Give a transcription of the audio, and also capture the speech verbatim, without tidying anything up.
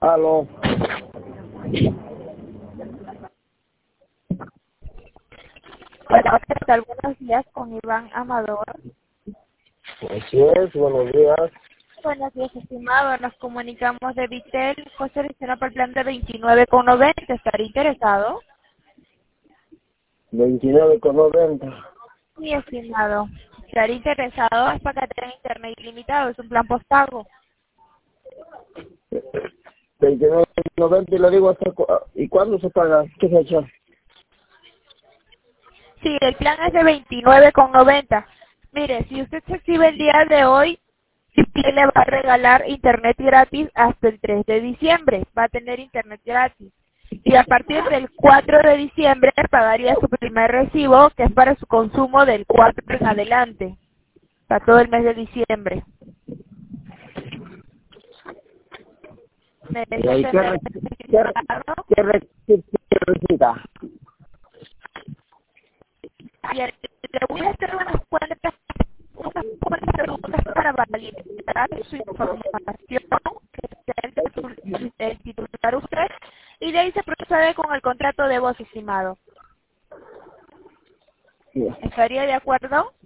Aló. Hola, ¿qué tal? Buenos días con Iván Amador. Así es, buenos días. Buenos días, estimado. Nos comunicamos de Vitel. Fue seleccionado para el plan de veintinueve con noventa. ¿Estaría interesado? veintinueve con noventa. Mi estimado. ¿Estaría interesado? Es para que tenga internet ilimitado. Es un plan postpago. veintinueve con noventa y le digo hasta cu ¿y cuándo se paga? ¿Qué fecha? Sí, el plan es de veintinueve con noventa. Mire, si usted se activa el día de hoy, Vitel le va a regalar internet gratis hasta el tres de diciembre. Va a tener internet gratis. Y a partir del cuatro de diciembre pagaría su primer recibo, que es para su consumo del cuatro en adelante, para todo el mes de diciembre. ¿Me ¿Y ahí qué, re qué, re qué requisita? Bien, le voy a hacer unas cuantas, unas cuantas preguntas para validar su información, que sea el titul- el titular usted, y de ahí se procede con el contrato de voz, estimado. Sí. ¿Estaría de acuerdo?